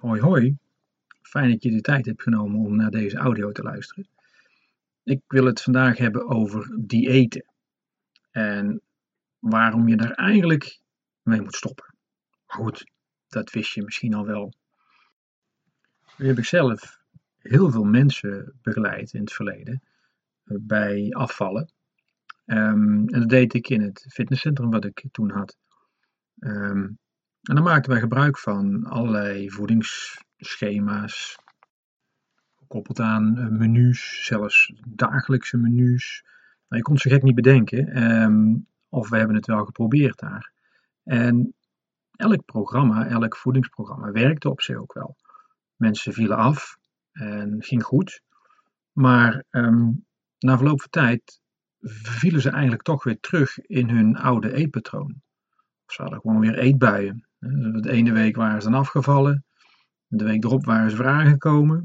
Hoi hoi, fijn dat je de tijd hebt genomen om naar deze audio te luisteren. Ik wil het vandaag hebben over diëten en waarom je daar eigenlijk mee moet stoppen. Goed, dat wist je misschien al wel. Nu heb ik zelf heel veel mensen begeleid in het verleden bij afvallen. En dat deed ik in het fitnesscentrum wat ik toen had. Ehm, en dan maakten wij gebruik van allerlei voedingsschema's, gekoppeld aan menus, zelfs dagelijkse menus. Nou, je kon het zo gek niet bedenken. Of we hebben het wel geprobeerd daar. En elk programma, elk voedingsprogramma werkte op zich ook wel. Mensen vielen af en ging goed. Maar na verloop van tijd vielen ze eigenlijk toch weer terug in hun oude eetpatroon. Of ze hadden gewoon weer eetbuien. De ene week waren ze dan afgevallen. De week erop waren ze weer aangekomen.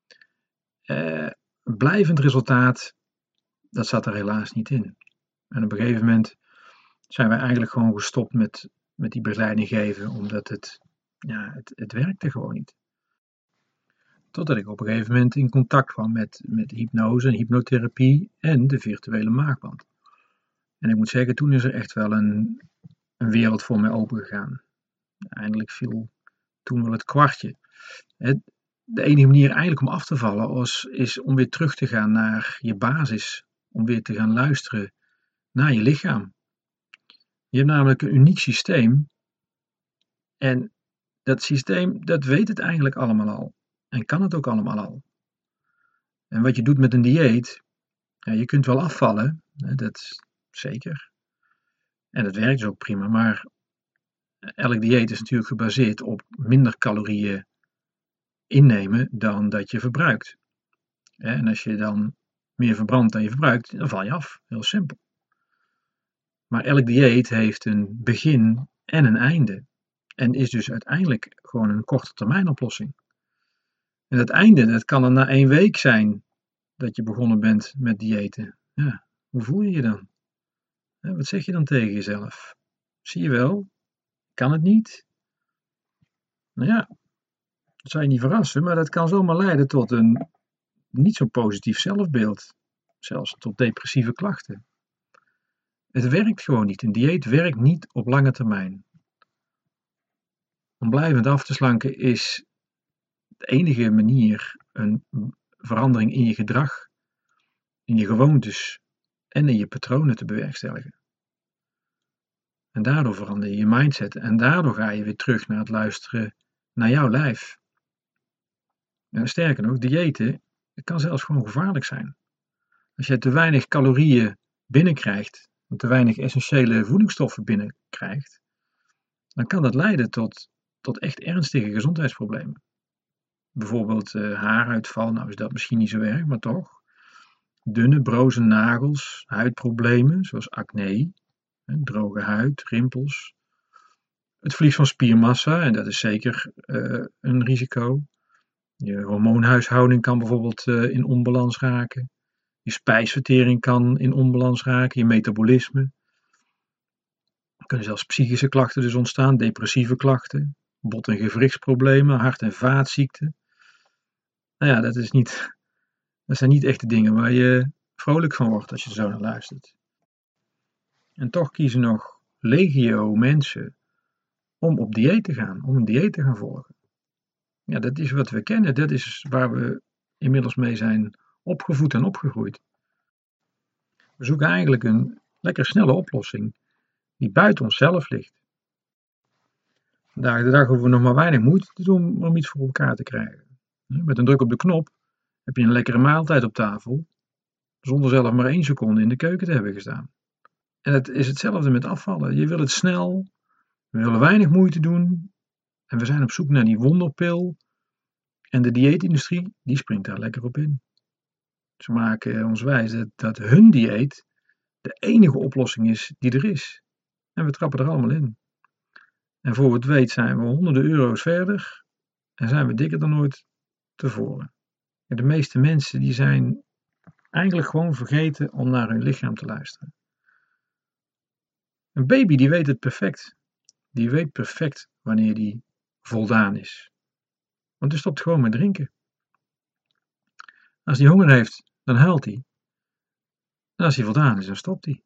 Een blijvend resultaat, dat zat er helaas niet in. En op een gegeven moment zijn we eigenlijk gewoon gestopt met die begeleiding geven, omdat het werkte gewoon niet. Totdat ik op een gegeven moment in contact kwam met hypnose en hypnotherapie en de virtuele maagband. En ik moet zeggen, toen is er echt wel een wereld voor mij opengegaan. Eindelijk viel toen wel het kwartje. De enige manier eigenlijk om af te vallen is om weer terug te gaan naar je basis. Om weer te gaan luisteren naar je lichaam. Je hebt namelijk een uniek systeem. En dat systeem, dat weet het eigenlijk allemaal al. En kan het ook allemaal al. En wat je doet met een dieet, ja, je kunt wel afvallen. Dat is zeker. En dat werkt dus ook prima. Maar elk dieet is natuurlijk gebaseerd op minder calorieën innemen dan dat je verbruikt. En als je dan meer verbrandt dan je verbruikt, dan val je af. Heel simpel. Maar elk dieet heeft een begin en een einde. En is dus uiteindelijk gewoon een korte termijn oplossing. En dat einde, dat kan dan na 1 week zijn dat je begonnen bent met diëten. Ja, hoe voel je je dan? Wat zeg je dan tegen jezelf? Zie je wel, kan het niet? Nou ja, dat zou je niet verrassen, maar dat kan zomaar leiden tot een niet zo positief zelfbeeld. Zelfs tot depressieve klachten. Het werkt gewoon niet. Een dieet werkt niet op lange termijn. Om blijvend af te slanken is de enige manier een verandering in je gedrag, in je gewoontes en in je patronen te bewerkstelligen. En daardoor verander je je mindset en daardoor ga je weer terug naar het luisteren naar jouw lijf. En sterker nog, diëten, het kan zelfs gewoon gevaarlijk zijn. Als je te weinig calorieën binnenkrijgt, te weinig essentiële voedingsstoffen binnenkrijgt, dan kan dat leiden tot echt ernstige gezondheidsproblemen. Bijvoorbeeld haaruitval, nou is dat misschien niet zo erg, maar toch. Dunne, broze nagels, huidproblemen zoals acne, droge huid, rimpels. Het verlies van spiermassa, en dat is zeker een risico. Je hormoonhuishouding kan bijvoorbeeld in onbalans raken. Je spijsvertering kan in onbalans raken, je metabolisme. Er kunnen zelfs psychische klachten dus ontstaan, depressieve klachten, bot- en gewrichtsproblemen, hart- en vaatziekten. Nou ja, dat zijn niet echt de dingen waar je vrolijk van wordt als je er zo naar luistert. En toch kiezen nog legio mensen om op dieet te gaan, om een dieet te gaan volgen. Ja, dat is wat we kennen, dat is waar we inmiddels mee zijn opgevoed en opgegroeid. We zoeken eigenlijk een lekker snelle oplossing die buiten onszelf ligt. Vandaag de dag hoeven we nog maar weinig moeite te doen om iets voor elkaar te krijgen. Met een druk op de knop heb je een lekkere maaltijd op tafel, zonder zelf maar 1 seconde in de keuken te hebben gestaan. En het is hetzelfde met afvallen. Je wil het snel, we willen weinig moeite doen en we zijn op zoek naar die wonderpil. En de dieetindustrie, die springt daar lekker op in. Ze maken ons wijs dat hun dieet de enige oplossing is die er is. En we trappen er allemaal in. En voor we het weet zijn we honderden euro's verder en zijn we dikker dan ooit tevoren. En de meeste mensen die zijn eigenlijk gewoon vergeten om naar hun lichaam te luisteren. Een baby die weet het perfect. Die weet perfect wanneer die voldaan is. Want hij stopt gewoon met drinken. Als hij honger heeft, dan huilt hij. En als hij voldaan is, dan stopt hij.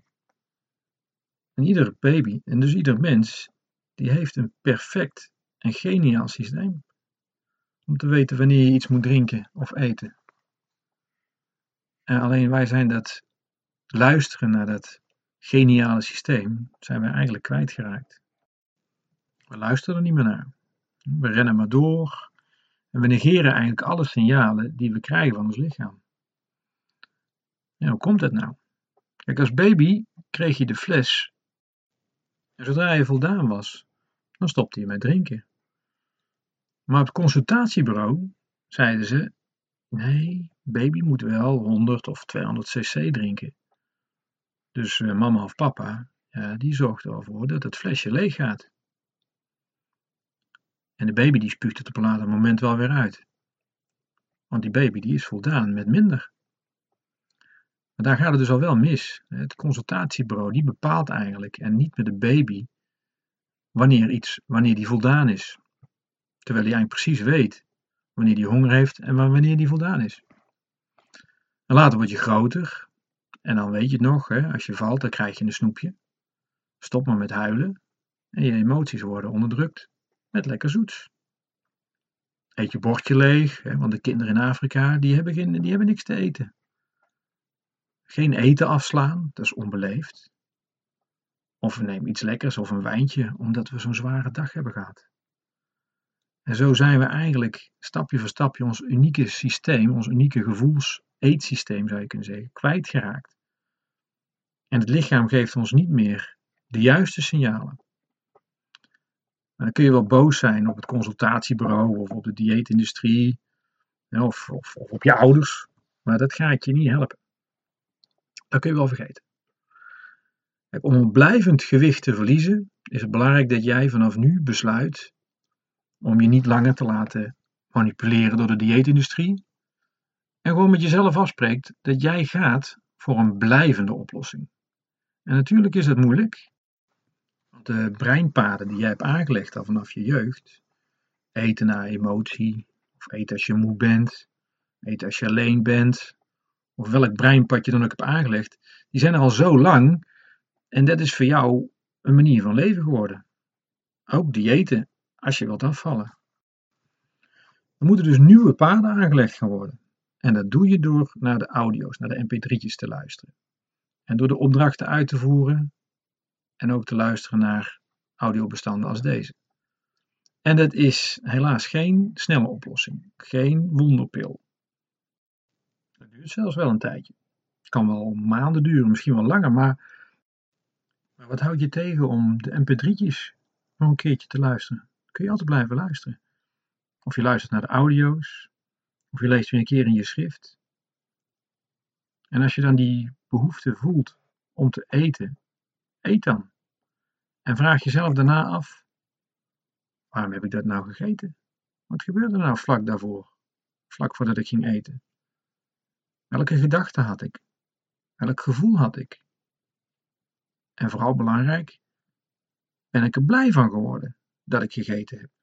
En iedere baby, en dus ieder mens, die heeft een perfect en geniaal systeem. Om te weten wanneer je iets moet drinken of eten. En alleen wij zijn dat luisteren naar dat geniale systeem, zijn wij eigenlijk kwijtgeraakt. We luisteren er niet meer naar. We rennen maar door. En we negeren eigenlijk alle signalen die we krijgen van ons lichaam. En hoe komt dat nou? Kijk, als baby kreeg je de fles. En zodra je voldaan was, dan stopte je met drinken. Maar op het consultatiebureau zeiden ze: nee, baby moet wel 100 of 200 cc drinken. Dus mama of papa, ja, die zorgt er wel voor dat het flesje leeg gaat. En de baby die spuugt het op een later moment wel weer uit. Want die baby die is voldaan met minder. Maar daar gaat het dus al wel mis. Het consultatiebureau die bepaalt eigenlijk, en niet met de baby, wanneer die voldaan is. Terwijl hij eigenlijk precies weet wanneer hij honger heeft en wanneer die voldaan is. En later word je groter en dan weet je het nog, als je valt dan krijg je een snoepje. Stop maar met huilen en je emoties worden onderdrukt met lekker zoets. Eet je bordje leeg, want de kinderen in Afrika die hebben niks te eten. Geen eten afslaan, dat is onbeleefd. Of we nemen iets lekkers of een wijntje, omdat we zo'n zware dag hebben gehad. En zo zijn we eigenlijk stapje voor stapje ons unieke systeem, ons unieke gevoels-eetsysteem zou je kunnen zeggen, kwijtgeraakt. En het lichaam geeft ons niet meer de juiste signalen. En dan kun je wel boos zijn op het consultatiebureau of op de dieetindustrie of op je ouders, maar dat gaat je niet helpen. Dat kun je wel vergeten. Kijk, om een blijvend gewicht te verliezen is het belangrijk dat jij vanaf nu besluit om je niet langer te laten manipuleren door de dieetindustrie en gewoon met jezelf afspreekt dat jij gaat voor een blijvende oplossing. En natuurlijk is dat moeilijk, want de breinpaden die jij hebt aangelegd al vanaf je jeugd, eten naar emotie, of eten als je moe bent, eten als je alleen bent, of welk breinpad je dan ook hebt aangelegd, die zijn er al zo lang en dat is voor jou een manier van leven geworden. Ook diëten, als je wilt afvallen. Er moeten dus nieuwe paden aangelegd gaan worden. En dat doe je door naar de audio's, naar de mp3'tjes te luisteren. En door de opdrachten uit te voeren en ook te luisteren naar audiobestanden als deze. En dat is helaas geen snelle oplossing, geen wonderpil. Dat duurt zelfs wel een tijdje. Het kan wel maanden duren, misschien wel langer, maar wat houdt je tegen om de mp3'tjes nog een keertje te luisteren? Kun je altijd blijven luisteren. Of je luistert naar de audio's, of je leest weer een keer in je schrift. En als je dan die behoefte voelt om te eten, eet dan. En vraag jezelf daarna af, waarom heb ik dat nou gegeten? Wat gebeurde er nou vlak daarvoor? Vlak voordat ik ging eten? Welke gedachten had ik? Welk gevoel had ik? En vooral belangrijk, ben ik er blij van geworden dat ik gegeten heb?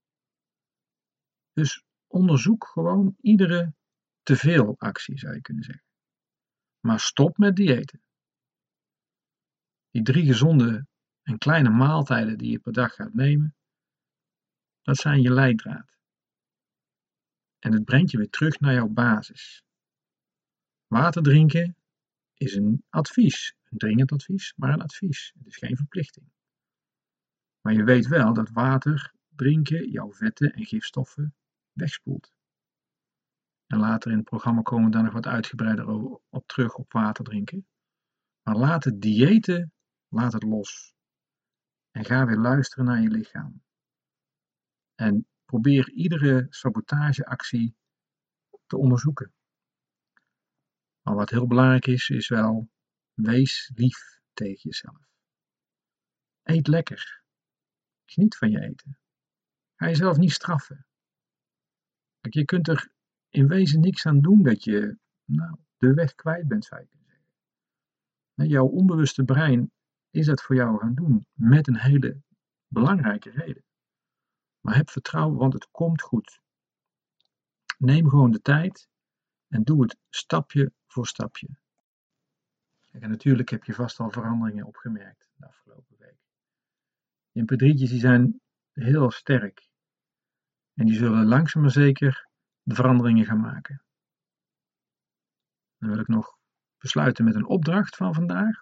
Dus onderzoek gewoon iedere teveelactie, zou je kunnen zeggen. Maar stop met diëten. Die 3 gezonde en kleine maaltijden die je per dag gaat nemen, dat zijn je leidraad. En het brengt je weer terug naar jouw basis. Water drinken is een advies, een dringend advies, maar een advies. Het is geen verplichting. Maar je weet wel dat water drinken jouw vetten en gifstoffen wegspoelt. En later in het programma komen we daar nog wat uitgebreider op terug op water drinken. Maar laat het diëten, laat het los. En ga weer luisteren naar je lichaam. En probeer iedere sabotageactie te onderzoeken. Maar wat heel belangrijk is wel, wees lief tegen jezelf. Eet lekker. Geniet van je eten. Ga jezelf niet straffen. Kijk, je kunt er in wezen niks aan doen dat je de weg kwijt bent, zou je kunnen zeggen. Jouw onbewuste brein is dat voor jou gaan doen met een hele belangrijke reden. Maar heb vertrouwen, want het komt goed. Neem gewoon de tijd en doe het stapje voor stapje. En natuurlijk heb je vast al veranderingen opgemerkt de afgelopen week. Je MP3'tjes die zijn heel sterk. En die zullen langzaam maar zeker de veranderingen gaan maken. Dan wil ik nog besluiten met een opdracht van vandaag.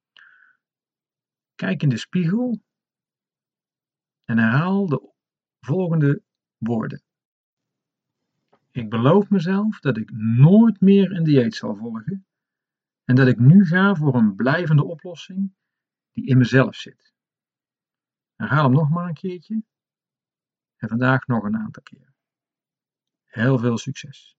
Kijk in de spiegel en herhaal de volgende woorden. Ik beloof mezelf dat ik nooit meer een dieet zal volgen en dat ik nu ga voor een blijvende oplossing die in mezelf zit. Herhaal hem nog maar een keertje en vandaag nog een aantal keer. Heel veel succes!